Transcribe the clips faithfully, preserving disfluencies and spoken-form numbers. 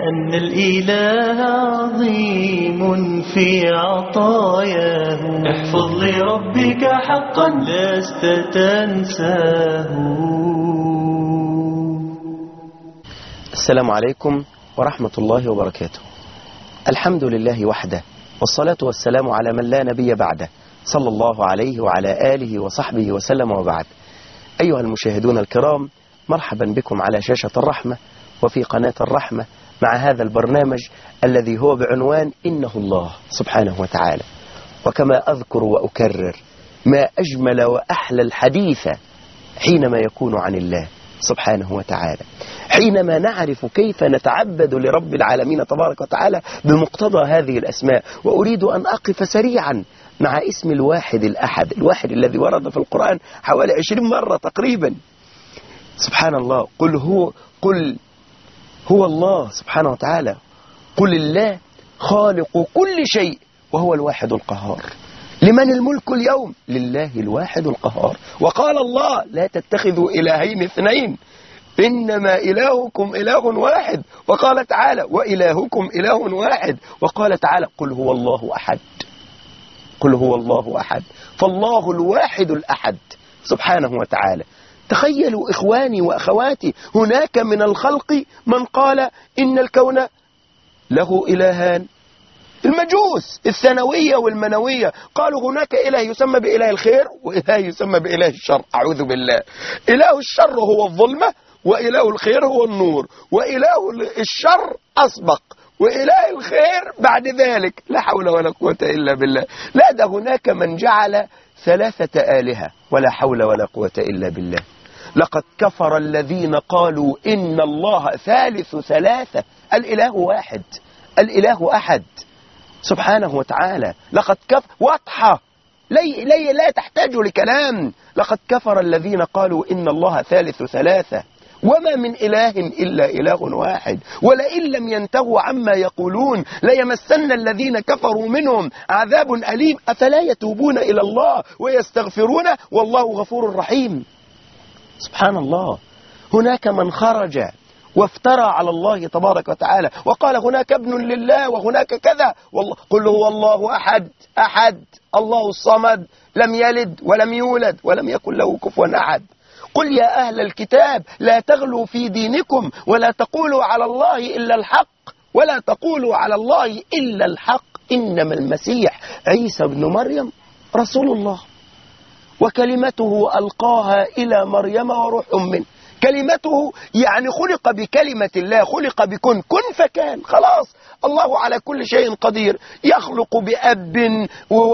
أن الإله عظيم في عطاياه، احفظ لربك حقا لست تنساه. السلام عليكم ورحمة الله وبركاته. الحمد لله وحده، والصلاة والسلام على من لا نبي بعده، صلى الله عليه وعلى آله وصحبه وسلم، وبعد. أيها المشاهدون الكرام، مرحبا بكم على شاشة الرحمة وفي قناة الرحمة مع هذا البرنامج الذي هو بعنوان إنه الله سبحانه وتعالى. وكما أذكر وأكرر، ما أجمل وأحلى الحديث حينما يكون عن الله سبحانه وتعالى، حينما نعرف كيف نتعبد لرب العالمين تبارك وتعالى بمقتضى هذه الأسماء. وأريد أن أقف سريعا مع اسم الواحد الأحد، الواحد الذي ورد في القرآن حوالي عشرين مرة تقريبا. سبحان الله. قل هو قل هو الله سبحانه وتعالى، قل الله خالق كل شيء وهو الواحد القهار. لمن الملك اليوم؟ لله الواحد القهار. وقال الله لا تتخذوا إلهين اثنين إنما إلهكم إله واحد. وقال تعالى وإلهكم إله واحد. وقال تعالى قل هو الله أحد، قل هو الله أحد. فالله الواحد الأحد سبحانه وتعالى. تخيلوا إخواني وأخواتي، هناك من الخلق من قال إن الكون له إلهان. المجوس الثانوية والمنوية قالوا هناك إله يسمى بإله الخير وإله يسمى بإله الشر. أعوذ بالله. إله الشر هو الظلمة، وإله الخير هو النور، وإله الشر أسبق، وإله الخير بعد ذلك. لا حول ولا قوة إلا بالله. لا، ده هناك من جعل ثلاثة آلهة، ولا حول ولا قوة إلا بالله. لقد كفر الذين قالوا إن الله ثالث ثلاثة. الإله واحد، الإله أحد سبحانه وتعالى. لقد كفر واضحة، لي لي لا تحتاج لكلام. لقد كفر الذين قالوا إن الله ثالث ثلاثة وما من إله إلا إله واحد ولئن لم ينتهوا عما يقولون ليمسن الذين كفروا منهم عذاب أليم. أفلا يتوبون إلى الله ويستغفرون والله غفور رحيم. سبحان الله. هناك من خرج وافترى على الله تبارك وتعالى وقال هناك ابن لله وهناك كذا. والله قل هو الله أحد، أحد الله الصمد، لم يلد ولم يولد ولم يكن له كفوا أحد. قل يا أهل الكتاب لا تغلوا في دينكم ولا تقولوا على الله إلا الحق، ولا تقولوا على الله إلا الحق، إنما المسيح عيسى بن مريم رسول الله وكلمته ألقاها إلى مريم وروح منه. كلمته يعني خلق بكلمة الله، خلق بكن، كن فكان. خلاص، الله على كل شيء قدير. يخلق بأب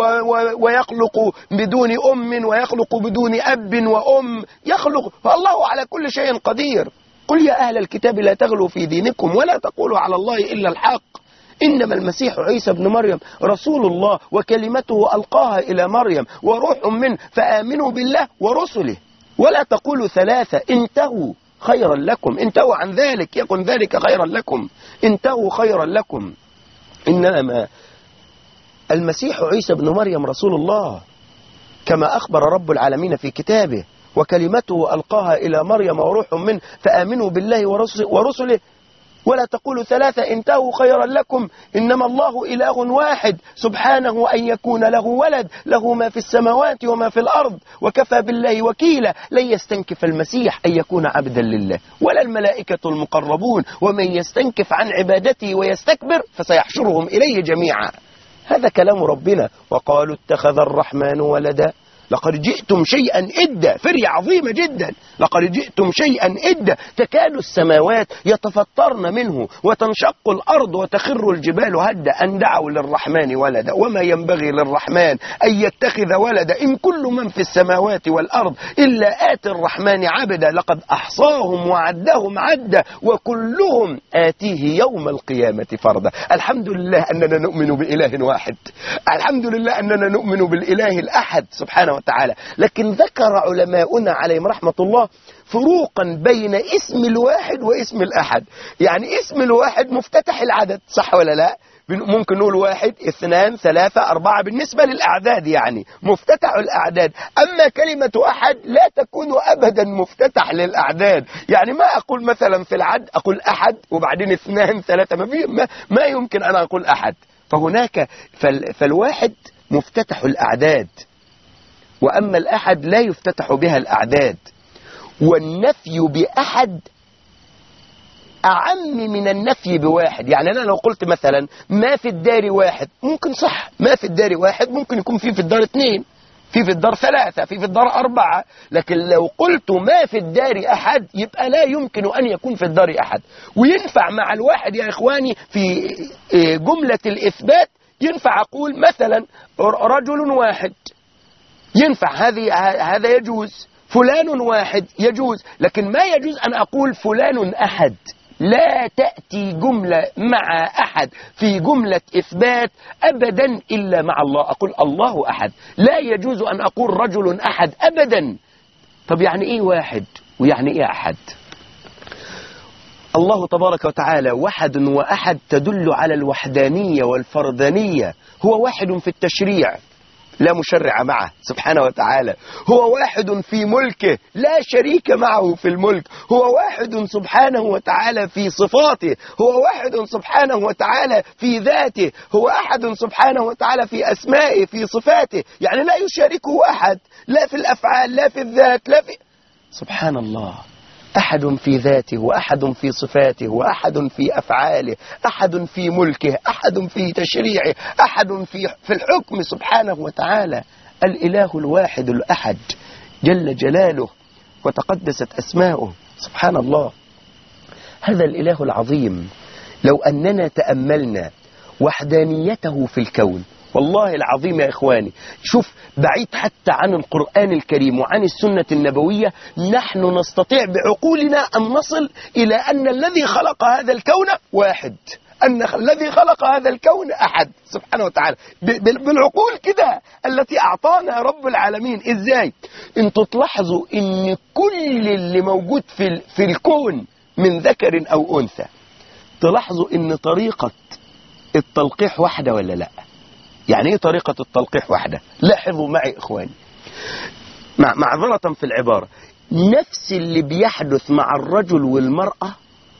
ويخلق بدون أم ويخلق بدون أب وأم، يخلق. فالله على كل شيء قدير. قل يا أهل الكتاب لا تغلوا في دينكم ولا تقولوا على الله إلا الحق، إنما المسيح عيسى بن مريم رسول الله وكلمته ألقاها إلى مريم وروح منه فآمنوا بالله ورسله ولا تقولوا ثلاثة. انتهوا خيرا لكم، انتهوا عن ذلك يكن ذلك خيرا لكم، انتهوا خيرا لكم. إنما المسيح عيسى بن مريم رسول الله كما أخبر رب العالمين في كتابه وكلمته ألقاها إلى مريم وروح منه فآمنوا بالله ورسله ولا تقولوا ثلاثة، انتهوا خيرا لكم. إنما الله إله واحد سبحانه أن يكون له ولد، له ما في السماوات وما في الأرض وكفى بالله وكيلا. لن يستنكف المسيح أن يكون عبدا لله ولا الملائكة المقربون، ومن يستنكف عن عبادته ويستكبر فسيحشرهم إليه جميعا. هذا كلام ربنا. وقالوا اتخذ الرحمن ولدا لقد جئتم شيئا إدا. فرية عظيمة جدا. لقد جئتم شيئا إدا. تكاد السماوات يتفطرن منه وتنشق الأرض وتخر الجبال هدا أن دعوا للرحمن ولدا وما ينبغي للرحمن أن يتخذ ولدا إن كل من في السماوات والأرض إلا آتي الرحمن عبدا لقد أحصاهم وعدهم عدا وكلهم آتيه يوم القيامة فردا. الحمد لله أننا نؤمن بإله واحد، الحمد لله أننا نؤمن بالإله الأحد سبحانه وتعالى. لكن ذكر علماؤنا عليهم رحمة الله فروقا بين اسم الواحد واسم الأحد. يعني اسم الواحد مفتتح العدد، صح ولا لا؟ ممكن نقول واحد اثنان ثلاثة أربعة بالنسبة للأعداد، يعني مفتتح الأعداد. أما كلمة أحد لا تكون أبدا مفتتح للأعداد، يعني ما أقول مثلا في العد أقول أحد وبعدين اثنان ثلاثة، ما, في ما, ما يمكن أن أقول أحد. فهناك فال فالواحد مفتتح الأعداد، وأما الأحد لا يفتتح بها الأعداد. والنفي بأحد أعم من النفي بواحد. يعني أنا لو قلت مثلا ما في الدار واحد، ممكن صح، ما في الدار واحد ممكن يكون في في الدار اثنين، في في الدار ثلاثة، في في الدار أربعة. لكن لو قلت ما في الدار أحد يبقى لا يمكن أن يكون في الدار أحد. وينفع مع الواحد يا إخواني في جملة الإثبات، ينفع أقول مثلا رجل واحد، ينفع، هذه هذا يجوز. فلان واحد يجوز. لكن ما يجوز أن أقول فلان أحد. لا تأتي جملة مع أحد في جملة إثبات أبدا إلا مع الله. أقول الله أحد، لا يجوز أن أقول رجل أحد أبدا. طب يعني إيه واحد ويعني إيه أحد؟ الله تبارك وتعالى وحد وأحد تدل على الوحدانية والفردانية. هو واحد في التشريع، لا مشرع معه سبحانه وتعالى. هو واحد في ملكه، لا شريك معه في الملك. هو واحد سبحانه وتعالى في صفاته. هو واحد سبحانه وتعالى في ذاته. هو أحد سبحانه وتعالى في أسمائه، في صفاته. يعني لا يشاركه أحد، لا في الأفعال، لا في الذات، لا في، سبحان الله. أحد في ذاته، وأحد في صفاته، وأحد في أفعاله، أحد في ملكه، أحد في تشريعه، أحد في في الحكم سبحانه وتعالى. الإله الواحد الأحد جل جلاله وتقدست أسماؤه، سبحان الله. هذا الإله العظيم لو أننا تأملنا وحدانيته في الكون، والله العظيم يا إخواني، شوف بعيد حتى عن القرآن الكريم وعن السنة النبوية، نحن نستطيع بعقولنا أن نصل إلى أن الذي خلق هذا الكون واحد، أن الذي خلق هذا الكون أحد سبحانه وتعالى، بالعقول كده التي أعطانا رب العالمين. إزاي؟ أنتوا تلاحظوا أن كل اللي موجود في, في الكون من ذكر أو أنثى، تلاحظوا أن طريقة التلقيح واحدة ولا لا؟ يعني ايه طريقة التلقيح واحدة؟ لاحظوا معي إخواني، مع معذرة في العبارة، نفس اللي بيحدث مع الرجل والمرأة،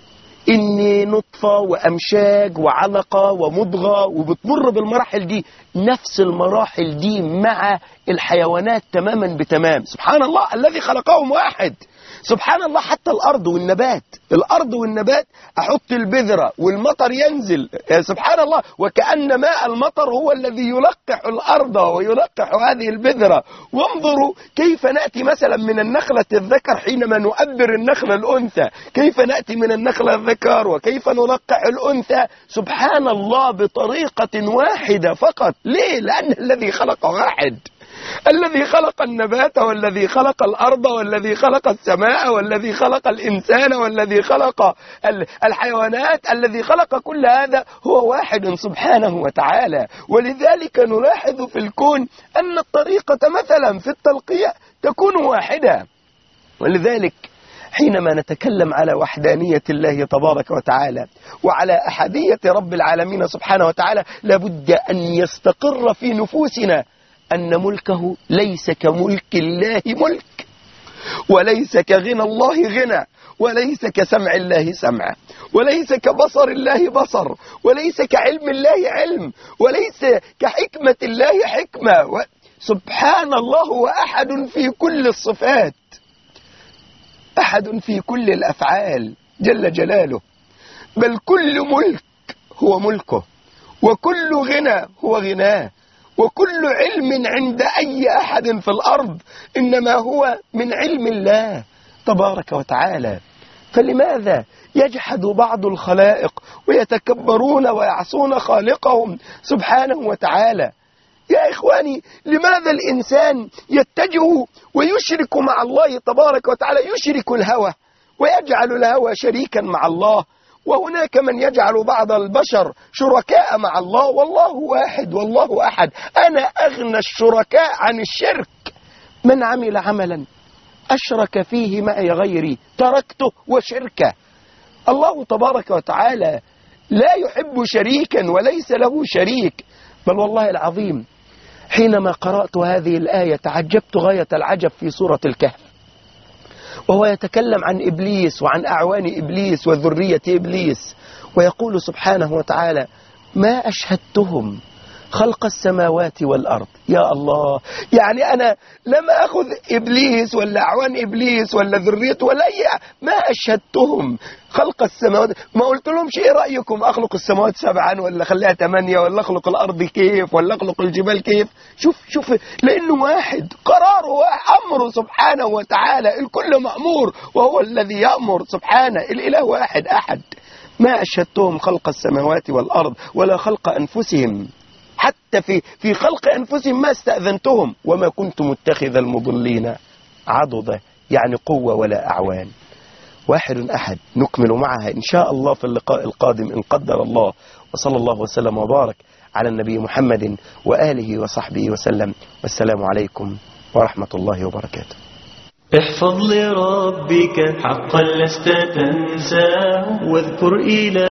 إن نطفة وأمشاج وعلقة ومضغة وبتمر بالمراحل دي، نفس المراحل دي مع الحيوانات تماما بتمام. سبحان الله الذي خلقهم واحد. سبحان الله حتى الأرض والنبات، الأرض والنبات أحط البذرة والمطر ينزل، سبحان الله، وكأن ماء المطر هو الذي يلقح الأرض ويلقح هذه البذرة. وانظروا كيف نأتي مثلا من النخلة الذكر حينما نؤبر النخلة الأنثى، كيف نأتي من النخلة الذكر وكيف نلقح الأنثى، سبحان الله بطريقة واحدة فقط. ليه؟ لأن الذي خلق واحد، الذي خلق النبات والذي خلق الأرض والذي خلق السماء والذي خلق الإنسان والذي خلق الحيوانات، الذي خلق كل هذا هو واحد سبحانه وتعالى. ولذلك نلاحظ في الكون أن الطريقة مثلا في التلقيح تكون واحدة. ولذلك حينما نتكلم على وحدانية الله تبارك وتعالى وعلى أحدية رب العالمين سبحانه وتعالى، لابد أن يستقر في نفوسنا أن ملكه ليس كملك الله ملك، وليس كغنى الله غنى، وليس كسمع الله سمع، وليس كبصر الله بصر، وليس كعلم الله علم، وليس كحكمة الله حكمة. سبحان الله، هو أحد في كل الصفات، أحد في كل الأفعال جل جلاله. بل كل ملك هو ملكه، وكل غنى هو غناه، وكل علم عند أي أحد في الأرض إنما هو من علم الله تبارك وتعالى. فلماذا يجحد بعض الخلائق ويتكبرون ويعصون خالقهم سبحانه وتعالى؟ يا إخواني، لماذا الإنسان يتجه ويشرك مع الله تبارك وتعالى، يشرك الهوى ويجعل الهوى شريكا مع الله؟ وهناك من يجعل بعض البشر شركاء مع الله، والله واحد والله أحد. أنا أغنى الشركاء عن الشرك. من عمل عملا أشرك فيه معي غيري تركته وشركه. الله تبارك وتعالى لا يحب شريكا وليس له شريك. بل والله العظيم حينما قرأت هذه الآية تعجبت غاية العجب في سورة الكهف، وهو يتكلم عن إبليس وعن أعوان إبليس وذرية إبليس، ويقول سبحانه وتعالى: ما أشهدتهم خلق السماوات والأرض. يا الله، يعني أنا لم أخذ إبليس ولا أعوان إبليس ولا ذريته ولا أي، ما أشهدتهم خلق السماوات، ما قلت لهمش إيه رأيكم أخلق السماوات سبعا ولا خليها ثمانية ولا أخلق الأرض كيف ولا أخلق الجبال كيف. شوف شوف، لأنه واحد، قراره أمره سبحانه وتعالى، الكل مأمور وهو الذي يأمر سبحانه، الإله واحد أحد. ما أشهدتهم خلق السماوات والأرض ولا خلق أنفسهم، حتى في في خلق أنفسهم ما استأذنتهم، وما كنت متخذ المضلين عضدا، يعني قوة ولا أعوان. واحد أحد. نكمل معها إن شاء الله في اللقاء القادم إن قدر الله. وصلى الله وسلم وبارك على النبي محمد وآله وصحبه وسلم، والسلام عليكم ورحمة الله وبركاته. احفظ لربك حقا لست تنساه، واذكر إلى